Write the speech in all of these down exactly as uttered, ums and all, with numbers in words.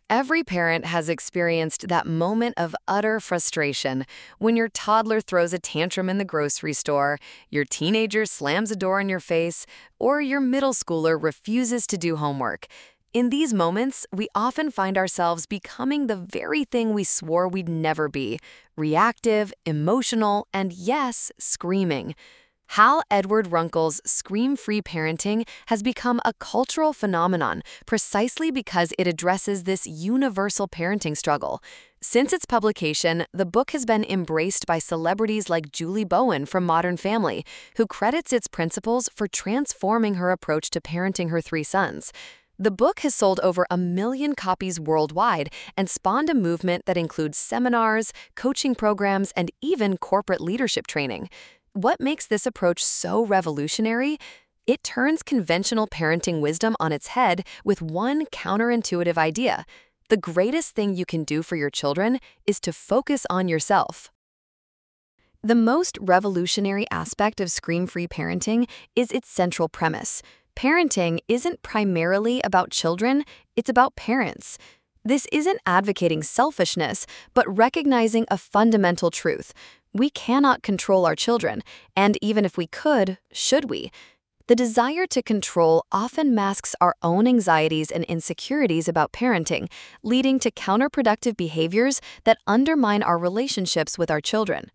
Every parent has experienced that moment of utter frustration when your toddler throws a tantrum in the grocery store, your teenager slams a door in your face, or your middle schooler refuses to do homework. In these moments, we often find ourselves becoming the very thing we swore we'd never be: reactive, emotional, and yes, screaming. Hal Edward Runkle's Scream-Free Parenting has become a cultural phenomenon precisely because it addresses this universal parenting struggle. Since its publication, the book has been embraced by celebrities like Julie Bowen from Modern Family, who credits its principles for transforming her approach to parenting her three sons. The book has sold over a million copies worldwide and spawned a movement that includes seminars, coaching programs, and even corporate leadership training. What makes this approach so revolutionary? It turns conventional parenting wisdom on its head with one counterintuitive idea. The greatest thing you can do for your children is to focus on yourself. The most revolutionary aspect of Scream-Free Parenting is its central premise. Parenting isn't primarily about children, it's about parents. This isn't advocating selfishness, but recognizing a fundamental truth. We cannot control our children, and even if we could, should we? The desire to control often masks our own anxieties and insecurities about parenting, leading to counterproductive behaviors that undermine our relationships with our children.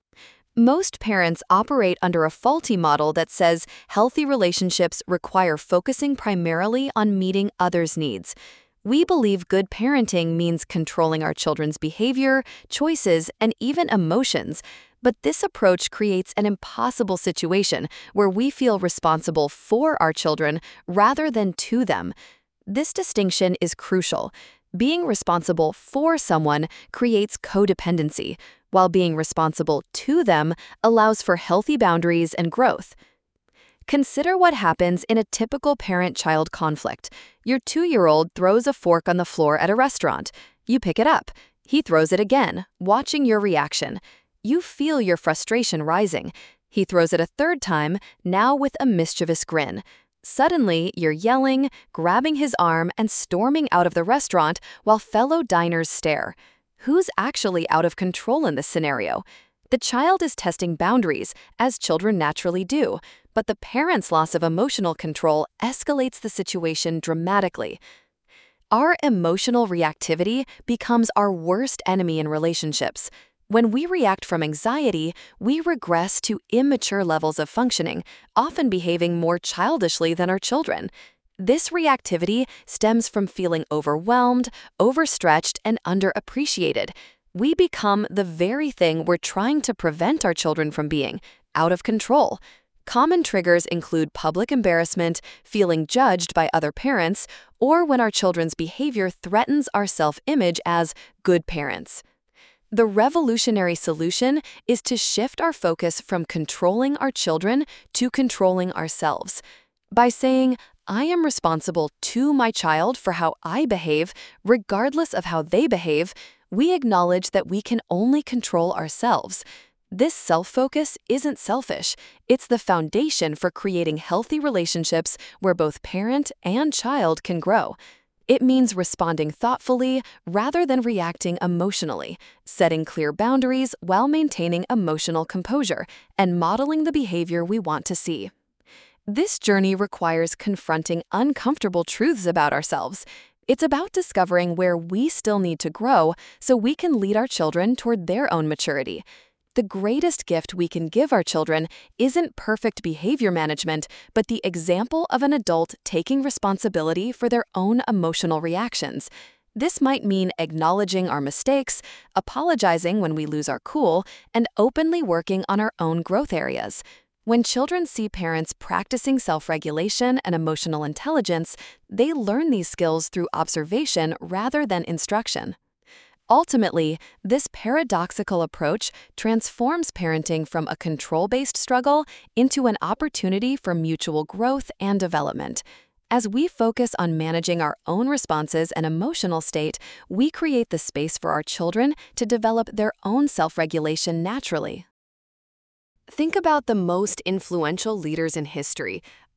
Most parents operate under a faulty model that says healthy relationships require focusing primarily on meeting others' needs. We believe good parenting means controlling our children's behavior, choices, and even emotions. But this approach creates an impossible situation where we feel responsible for our children rather than to them. This distinction is crucial. Being responsible for someone creates codependency, while being responsible to them allows for healthy boundaries and growth. Consider what happens in a typical parent-child conflict. Your two-year-old throws a fork on the floor at a restaurant. You pick it up. He throws it again, watching your reaction. You feel your frustration rising. He throws it a third time, now with a mischievous grin. Suddenly, you're yelling, grabbing his arm, and storming out of the restaurant while fellow diners stare. Who's actually out of control in this scenario? The child is testing boundaries, as children naturally do, but the parent's loss of emotional control escalates the situation dramatically. Our emotional reactivity becomes our worst enemy in relationships. When we react from anxiety, we regress to immature levels of functioning, often behaving more childishly than our children. This reactivity stems from feeling overwhelmed, overstretched, and underappreciated. We become the very thing we're trying to prevent our children from being: out of control. Common triggers include public embarrassment, feeling judged by other parents, or when our children's behavior threatens our self-image as good parents. The revolutionary solution is to shift our focus from controlling our children to controlling ourselves. By saying, I am responsible to my child for how I behave, regardless of how they behave, we acknowledge that we can only control ourselves. This self-focus isn't selfish. It's the foundation for creating healthy relationships where both parent and child can grow. It means responding thoughtfully rather than reacting emotionally, setting clear boundaries while maintaining emotional composure, and modeling the behavior we want to see. This journey requires confronting uncomfortable truths about ourselves. It's about discovering where we still need to grow so we can lead our children toward their own maturity. The greatest gift we can give our children isn't perfect behavior management, but the example of an adult taking responsibility for their own emotional reactions. This might mean acknowledging our mistakes, apologizing when we lose our cool, and openly working on our own growth areas. When children see parents practicing self-regulation and emotional intelligence, they learn these skills through observation rather than instruction. Ultimately, this paradoxical approach transforms parenting from a control-based struggle into an opportunity for mutual growth and development. As we focus on managing our own responses and emotional state, we create the space for our children to develop their own self-regulation naturally. Think about the most influential leaders in history.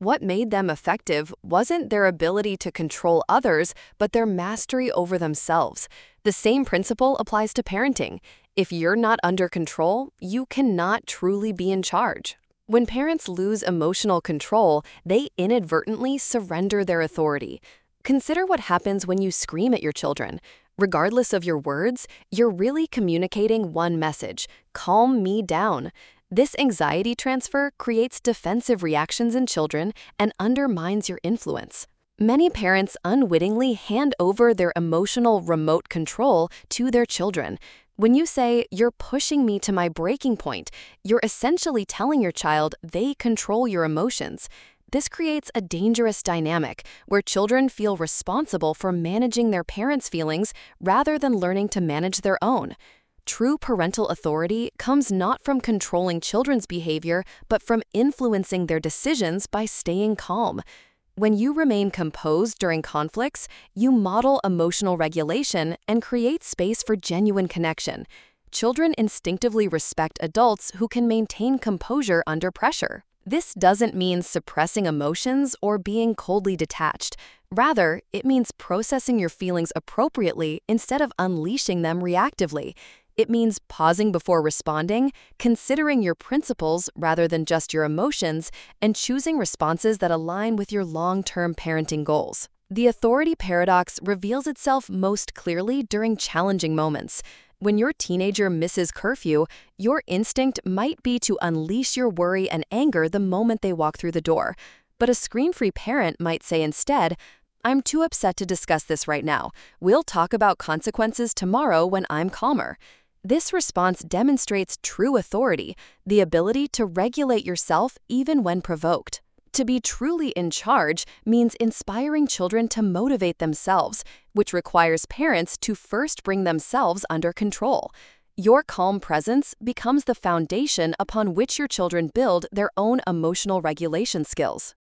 What made them effective wasn't their ability to control others, but their mastery over themselves. The same principle applies to parenting. If you're not under control, you cannot truly be in charge. When parents lose emotional control, they inadvertently surrender their authority. Consider what happens when you scream at your children. Regardless of your words, you're really communicating one message: calm me down. This anxiety transfer creates defensive reactions in children and undermines your influence. Many parents unwittingly hand over their emotional remote control to their children. When you say, "You're pushing me to my breaking point," you're essentially telling your child they control your emotions. This creates a dangerous dynamic where children feel responsible for managing their parents' feelings rather than learning to manage their own. True parental authority comes not from controlling children's behavior, but from influencing their decisions by staying calm. When you remain composed during conflicts, you model emotional regulation and create space for genuine connection. Children instinctively respect adults who can maintain composure under pressure. This doesn't mean suppressing emotions or being coldly detached. Rather, it means processing your feelings appropriately instead of unleashing them reactively. It means pausing before responding, considering your principles rather than just your emotions, and choosing responses that align with your long-term parenting goals. The authority paradox reveals itself most clearly during challenging moments. When your teenager misses curfew, your instinct might be to unleash your worry and anger the moment they walk through the door. But a screen-free parent might say instead, "I'm too upset to discuss this right now. We'll talk about consequences tomorrow when I'm calmer." This response demonstrates true authority, the ability to regulate yourself even when provoked. To be truly in charge means inspiring children to motivate themselves, which requires parents to first bring themselves under control. Your calm presence becomes the foundation upon which your children build their own emotional regulation skills.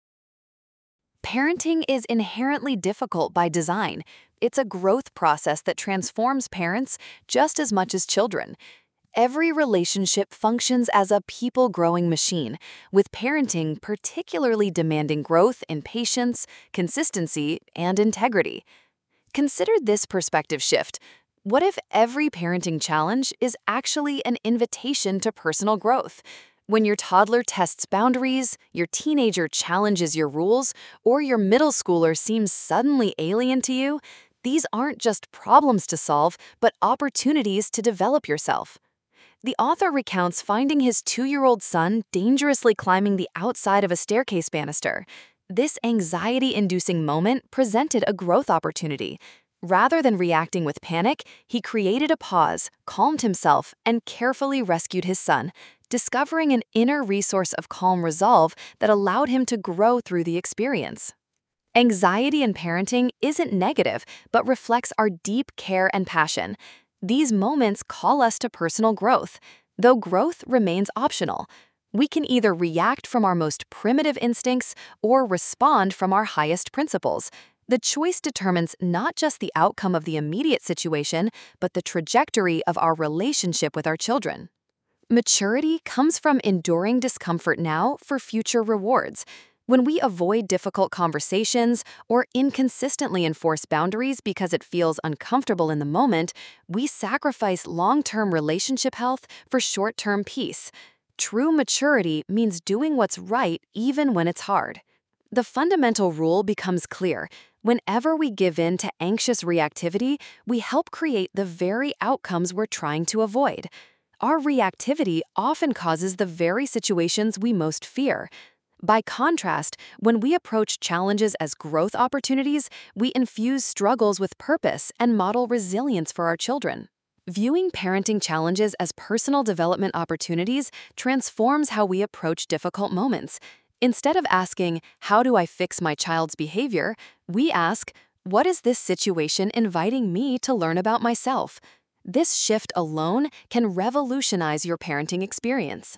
Parenting is inherently difficult by design. It's a growth process that transforms parents just as much as children. Every relationship functions as a people-growing machine, with parenting particularly demanding growth in patience, consistency, and integrity. Consider this perspective shift. What if every parenting challenge is actually an invitation to personal growth? When your toddler tests boundaries, your teenager challenges your rules, or your middle schooler seems suddenly alien to you, these aren't just problems to solve, but opportunities to develop yourself. The author recounts finding his two-year-old son dangerously climbing the outside of a staircase banister. This anxiety-inducing moment presented a growth opportunity. Rather than reacting with panic, he created a pause, calmed himself, and carefully rescued his son, discovering an inner resource of calm resolve that allowed him to grow through the experience. Anxiety in parenting isn't negative, but reflects our deep care and passion. These moments call us to personal growth, though growth remains optional. We can either react from our most primitive instincts or respond from our highest principles. The choice determines not just the outcome of the immediate situation, but the trajectory of our relationship with our children. Maturity comes from enduring discomfort now for future rewards. When we avoid difficult conversations or inconsistently enforce boundaries because it feels uncomfortable in the moment, we sacrifice long-term relationship health for short-term peace. True maturity means doing what's right even when it's hard. The fundamental rule becomes clear. Whenever we give in to anxious reactivity, we help create the very outcomes we're trying to avoid. Our reactivity often causes the very situations we most fear. By contrast, when we approach challenges as growth opportunities, we infuse struggles with purpose and model resilience for our children. Viewing parenting challenges as personal development opportunities transforms how we approach difficult moments. Instead of asking, "How do I fix my child's behavior?" we ask, "What is this situation inviting me to learn about myself?" This shift alone can revolutionize your parenting experience.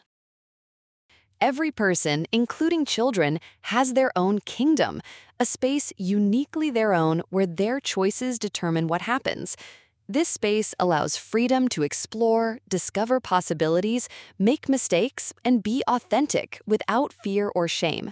Every person, including children, has their own kingdom, a space uniquely their own where their choices determine what happens. This space allows freedom to explore, discover possibilities, make mistakes, and be authentic without fear or shame.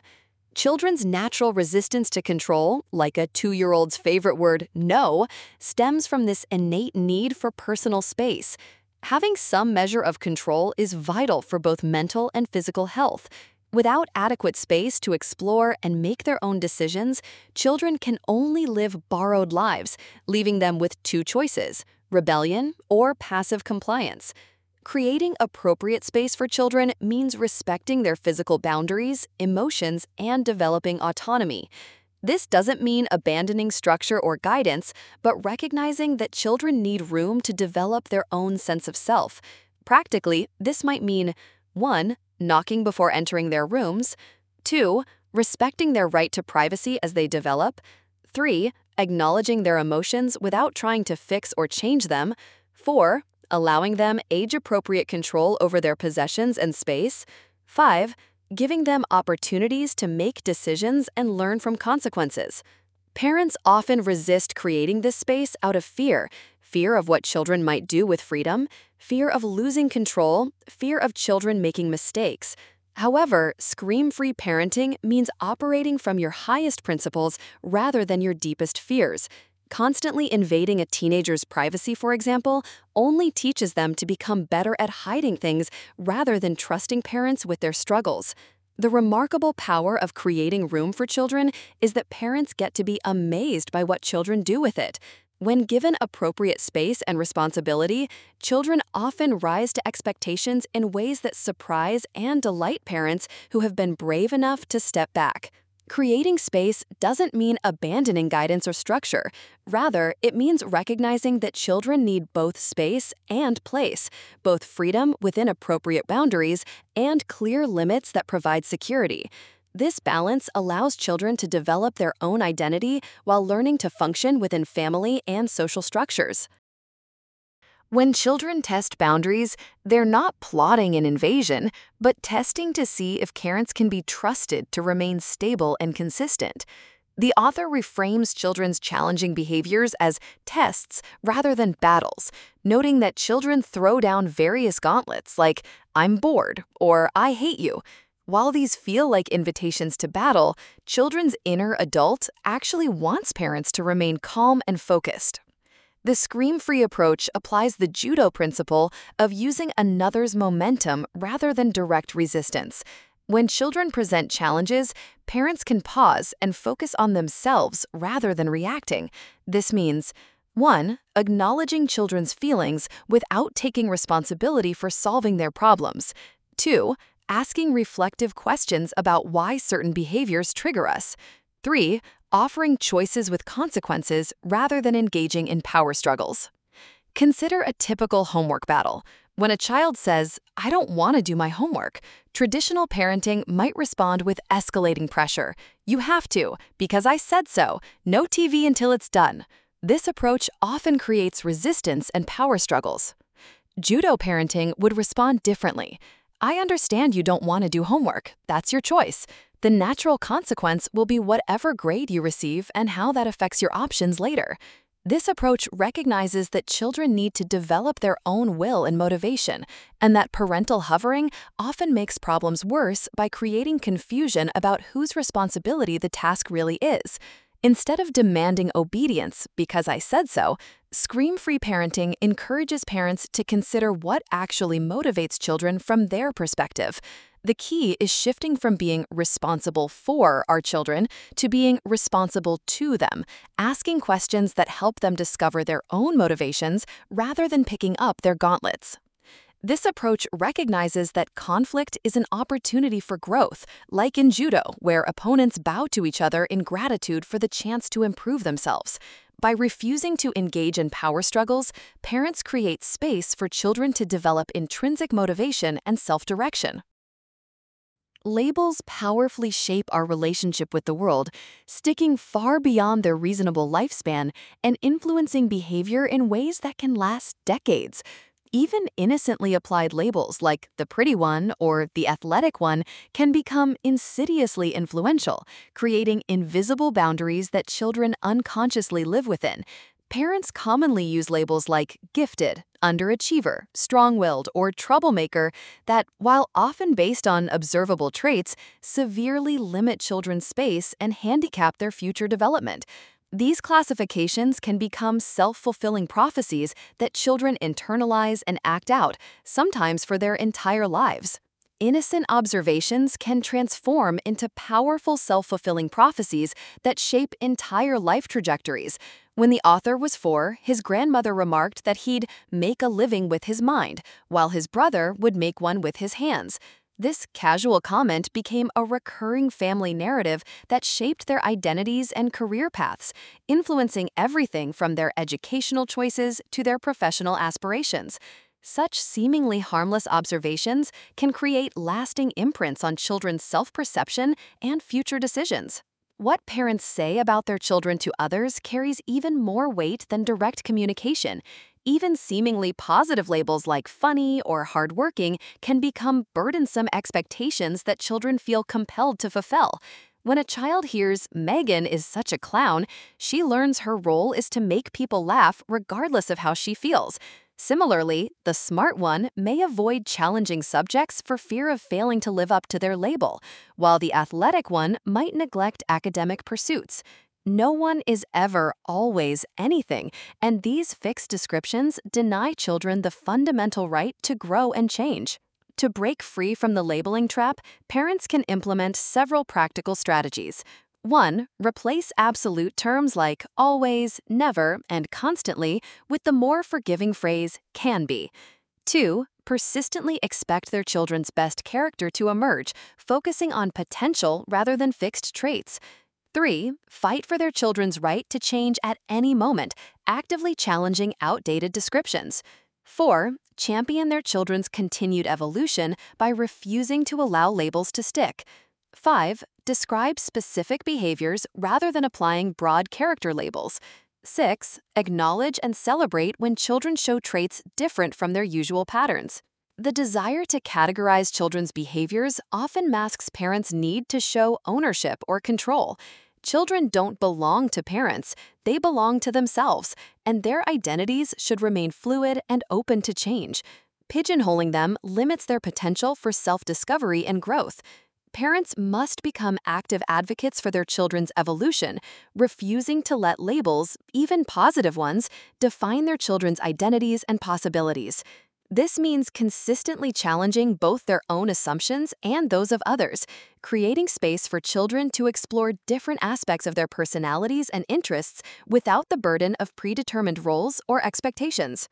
Children's natural resistance to control, like a two-year-old's favorite word, no, stems from this innate need for personal space. Having some measure of control is vital for both mental and physical health. Without adequate space to explore and make their own decisions, children can only live borrowed lives, leaving them with two choices: rebellion or passive compliance. Creating appropriate space for children means respecting their physical boundaries, emotions, and developing autonomy. This doesn't mean abandoning structure or guidance, but recognizing that children need room to develop their own sense of self. Practically, this might mean one knocking before entering their rooms, two respecting their right to privacy as they develop, three acknowledging their emotions without trying to fix or change them, four allowing them age-appropriate control over their possessions and space, five giving them opportunities to make decisions and learn from consequences. Parents often resist creating this space out of fear, fear of what children might do with freedom, fear of losing control, fear of children making mistakes. However, scream-free parenting means operating from your highest principles rather than your deepest fears. Constantly invading a teenager's privacy, for example, only teaches them to become better at hiding things rather than trusting parents with their struggles. The remarkable power of creating room for children is that parents get to be amazed by what children do with it. When given appropriate space and responsibility, children often rise to expectations in ways that surprise and delight parents who have been brave enough to step back. Creating space doesn't mean abandoning guidance or structure. Rather, it means recognizing that children need both space and place, both freedom within appropriate boundaries and clear limits that provide security. This balance allows children to develop their own identity while learning to function within family and social structures. When children test boundaries, they're not plotting an invasion, but testing to see if parents can be trusted to remain stable and consistent. The author reframes children's challenging behaviors as tests rather than battles, noting that children throw down various gauntlets like, "I'm bored," or "I hate you." While these feel like invitations to battle, children's inner adult actually wants parents to remain calm and focused. The scream-free approach applies the judo principle of using another's momentum rather than direct resistance. When children present challenges, parents can pause and focus on themselves rather than reacting. This means, one, acknowledging children's feelings without taking responsibility for solving their problems. Two, asking reflective questions about why certain behaviors trigger us. Three, offering choices with consequences rather than engaging in power struggles. Consider a typical homework battle. When a child says, "I don't want to do my homework," traditional parenting might respond with escalating pressure. "You have to, because I said so. No T V until it's done." This approach often creates resistance and power struggles. Judo parenting would respond differently. "I understand you don't want to do homework. That's your choice. The natural consequence will be whatever grade you receive and how that affects your options later." This approach recognizes that children need to develop their own will and motivation, and that parental hovering often makes problems worse by creating confusion about whose responsibility the task really is. Instead of demanding obedience because I said so, scream-free parenting encourages parents to consider what actually motivates children from their perspective. The key is shifting from being responsible for our children to being responsible to them, asking questions that help them discover their own motivations rather than picking up their gauntlets. This approach recognizes that conflict is an opportunity for growth, like in judo, where opponents bow to each other in gratitude for the chance to improve themselves. By refusing to engage in power struggles, parents create space for children to develop intrinsic motivation and self-direction. Labels powerfully shape our relationship with the world, sticking far beyond their reasonable lifespan and influencing behavior in ways that can last decades. Even innocently applied labels like the pretty one or the athletic one can become insidiously influential, creating invisible boundaries that children unconsciously live within. Parents commonly use labels like gifted, underachiever, strong-willed, or troublemaker that, while often based on observable traits, severely limit children's space and handicap their future development. These classifications can become self-fulfilling prophecies that children internalize and act out, sometimes for their entire lives. Innocent observations can transform into powerful self-fulfilling prophecies that shape entire life trajectories. When the author was four, his grandmother remarked that he'd make a living with his mind, while his brother would make one with his hands. This casual comment became a recurring family narrative that shaped their identities and career paths, influencing everything from their educational choices to their professional aspirations. Such seemingly harmless observations can create lasting imprints on children's self-perception and future decisions. What parents say about their children to others carries even more weight than direct communication. Even seemingly positive labels like funny or hardworking can become burdensome expectations that children feel compelled to fulfill. When a child hears, "Megan is such a clown," she learns her role is to make people laugh regardless of how she feels. Similarly, the smart one may avoid challenging subjects for fear of failing to live up to their label, while the athletic one might neglect academic pursuits. No one is ever always anything, and these fixed descriptions deny children the fundamental right to grow and change. To break free from the labeling trap, parents can implement several practical strategies. one. Replace absolute terms like always, never, and constantly with the more forgiving phrase can be. two. Persistently expect their children's best character to emerge, focusing on potential rather than fixed traits. three. Fight for their children's right to change at any moment, actively challenging outdated descriptions. four. Champion their children's continued evolution by refusing to allow labels to stick. five. Describe specific behaviors rather than applying broad character labels. six. Acknowledge and celebrate when children show traits different from their usual patterns. The desire to categorize children's behaviors often masks parents' need to show ownership or control. Children don't belong to parents, they belong to themselves, and their identities should remain fluid and open to change. Pigeonholing them limits their potential for self-discovery and growth. Parents must become active advocates for their children's evolution, refusing to let labels, even positive ones, define their children's identities and possibilities. This means consistently challenging both their own assumptions and those of others, creating space for children to explore different aspects of their personalities and interests without the burden of predetermined roles or expectations.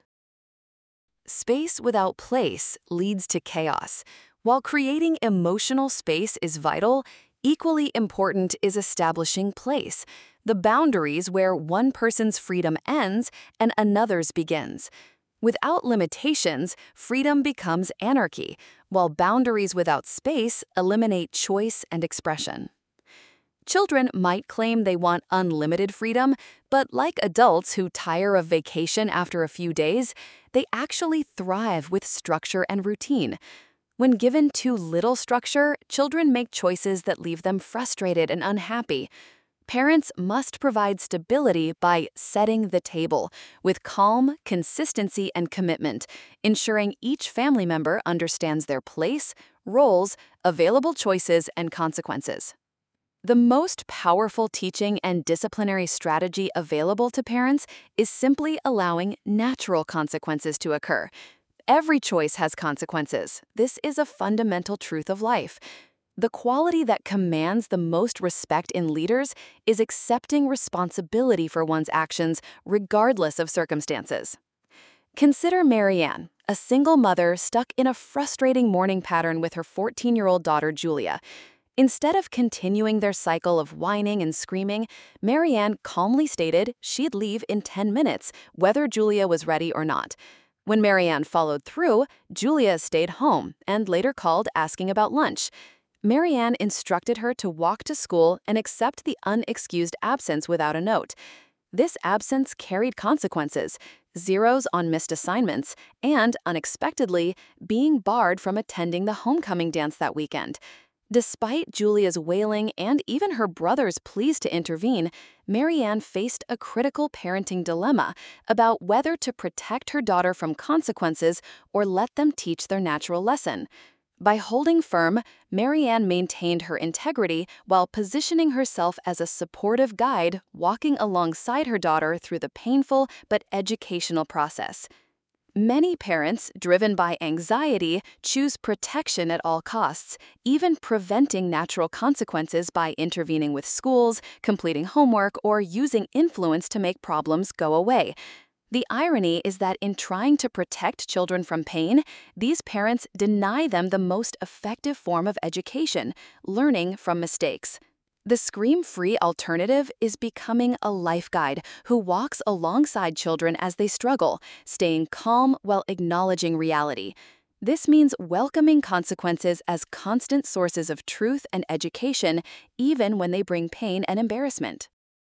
Space without place leads to chaos. While creating emotional space is vital, equally important is establishing place, the boundaries where one person's freedom ends and another's begins. Without limitations, freedom becomes anarchy, while boundaries without space eliminate choice and expression. Children might claim they want unlimited freedom, but like adults who tire of vacation after a few days, they actually thrive with structure and routine. When given too little structure, children make choices that leave them frustrated and unhappy. Parents must provide stability by setting the table with calm, consistency, and commitment, ensuring each family member understands their place, roles, available choices, and consequences. The most powerful teaching and disciplinary strategy available to parents is simply allowing natural consequences to occur. Every choice has consequences. This is a fundamental truth of life. The quality that commands the most respect in leaders is accepting responsibility for one's actions regardless of circumstances. Consider Marianne, a single mother stuck in a frustrating morning pattern with her fourteen-year-old daughter Julia. Instead of continuing their cycle of whining and screaming, Marianne calmly stated she'd leave in ten minutes, whether Julia was ready or not. When Marianne followed through, Julia stayed home and later called asking about lunch. Marianne instructed her to walk to school and accept the unexcused absence without a note. This absence carried consequences, zeros on missed assignments, and, unexpectedly, being barred from attending the homecoming dance that weekend. Despite Julia's wailing and even her brother's pleas to intervene, Marianne faced a critical parenting dilemma about whether to protect her daughter from consequences or let them teach their natural lesson. By holding firm, Marianne maintained her integrity while positioning herself as a supportive guide, walking alongside her daughter through the painful but educational process. Many parents, driven by anxiety, choose protection at all costs, even preventing natural consequences by intervening with schools, completing homework, or using influence to make problems go away. The irony is that in trying to protect children from pain, these parents deny them the most effective form of education, learning from mistakes. The scream-free alternative is becoming a life guide who walks alongside children as they struggle, staying calm while acknowledging reality. This means welcoming consequences as constant sources of truth and education, even when they bring pain and embarrassment.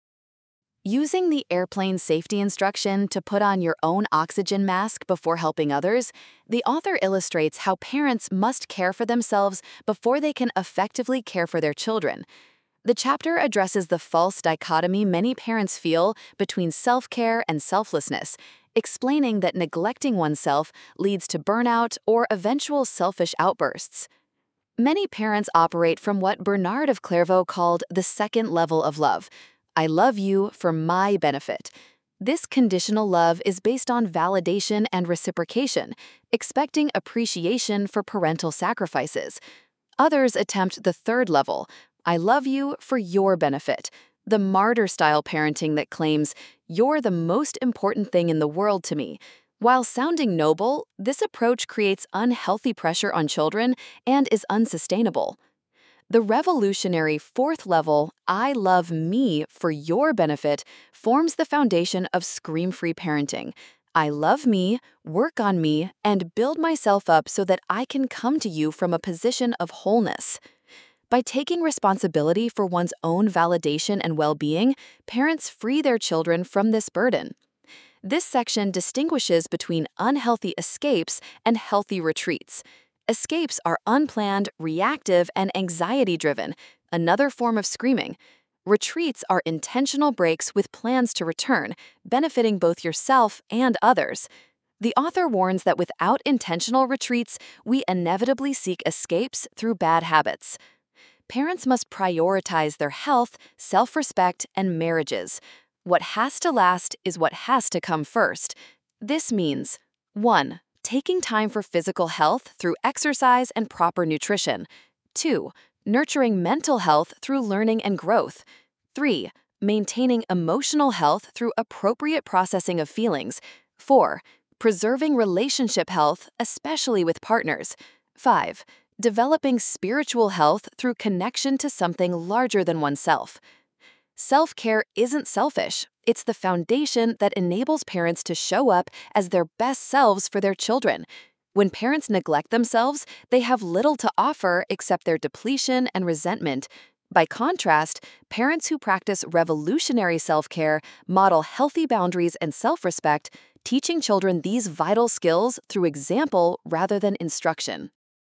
Using the airplane safety instruction to put on your own oxygen mask before helping others, the author illustrates how parents must care for themselves before they can effectively care for their children. The chapter addresses the false dichotomy many parents feel between self-care and selflessness, explaining that neglecting oneself leads to burnout or eventual selfish outbursts. Many parents operate from what Bernard of Clairvaux called the second level of love. I love you for my benefit. This conditional love is based on validation and reciprocation, expecting appreciation for parental sacrifices. Others attempt the third level, I love you for your benefit, the martyr-style parenting that claims, you're the most important thing in the world to me. While sounding noble, this approach creates unhealthy pressure on children and is unsustainable. The revolutionary fourth level, I love me for your benefit, forms the foundation of scream-free parenting. I love me, work on me, and build myself up so that I can come to you from a position of wholeness. By taking responsibility for one's own validation and well-being, parents free their children from this burden. This section distinguishes between unhealthy escapes and healthy retreats. Escapes are unplanned, reactive, and anxiety-driven, another form of screaming. Retreats are intentional breaks with plans to return, benefiting both yourself and others. The author warns that without intentional retreats, we inevitably seek escapes through bad habits. Parents must prioritize their health, self-respect, and marriages. What has to last is what has to come first. This means one. Taking time for physical health through exercise and proper nutrition. two. Nurturing mental health through learning and growth. three. Maintaining emotional health through appropriate processing of feelings. four. Preserving relationship health, especially with partners. five. Developing spiritual health through connection to something larger than oneself. Self-care isn't selfish. It's the foundation that enables parents to show up as their best selves for their children. When parents neglect themselves, they have little to offer except their depletion and resentment. By contrast, parents who practice revolutionary self-care model healthy boundaries and self-respect, teaching children these vital skills through example rather than instruction.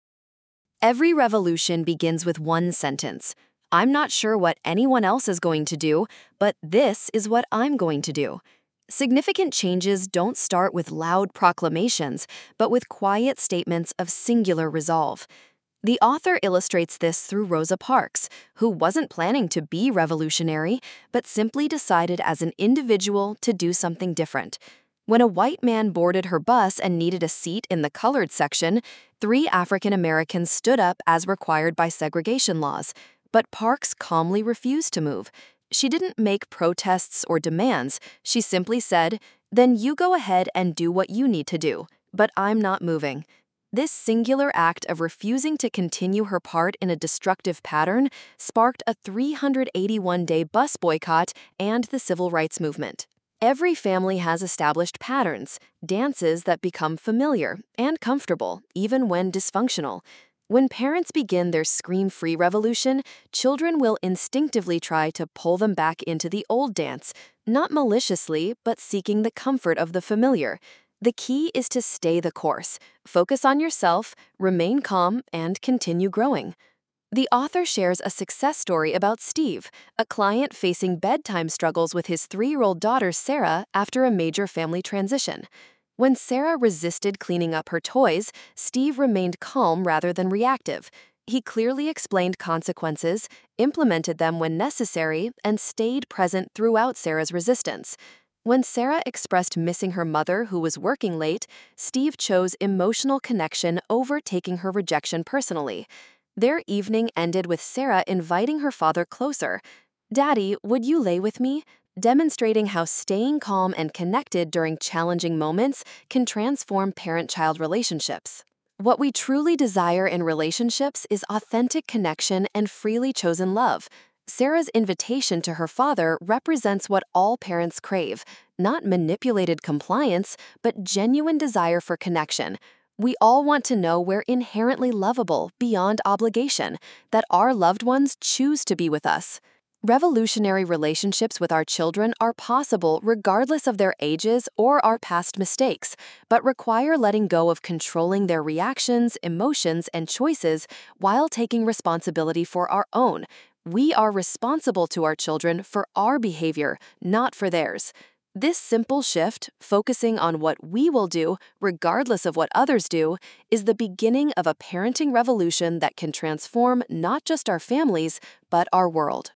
Every revolution begins with one sentence. I'm not sure what anyone else is going to do, but this is what I'm going to do. Significant changes don't start with loud proclamations, but with quiet statements of singular resolve. The author illustrates this through Rosa Parks, who wasn't planning to be revolutionary, but simply decided as an individual to do something different. When a white man boarded her bus and needed a seat in the colored section, three African Americans stood up as required by segregation laws. But Parks calmly refused to move. She didn't make protests or demands. She simply said, then you go ahead and do what you need to do, but I'm not moving. This singular act of refusing to continue her part in a destructive pattern sparked a three hundred eighty-one day bus boycott and the civil rights movement. Every family has established patterns, dances that become familiar and comfortable, even when dysfunctional. When parents begin their scream-free revolution, children will instinctively try to pull them back into the old dance, not maliciously, but seeking the comfort of the familiar. The key is to stay the course, focus on yourself, remain calm, and continue growing. The author shares a success story about Steve, a client facing bedtime struggles with his three year old daughter Sarah after a major family transition. When Sarah resisted cleaning up her toys, Steve remained calm rather than reactive. He clearly explained consequences, implemented them when necessary, and stayed present throughout Sarah's resistance. When Sarah expressed missing her mother who was working late, Steve chose emotional connection over taking her rejection personally. Their evening ended with Sarah inviting her father closer. "Daddy, would you lay with me?" Demonstrating how staying calm and connected during challenging moments can transform parent-child relationships. What we truly desire in relationships is authentic connection and freely chosen love. Sarah's invitation to her father represents what all parents crave, not manipulated compliance, but genuine desire for connection. We all want to know we're inherently lovable beyond obligation, that our loved ones choose to be with us. Revolutionary relationships with our children are possible regardless of their ages or our past mistakes, but require letting go of controlling their reactions, emotions, and choices while taking responsibility for our own. We are responsible to our children for our behavior, not for theirs. This simple shift, focusing on what we will do, regardless of what others do, is the beginning of a parenting revolution that can transform not just our families, but our world.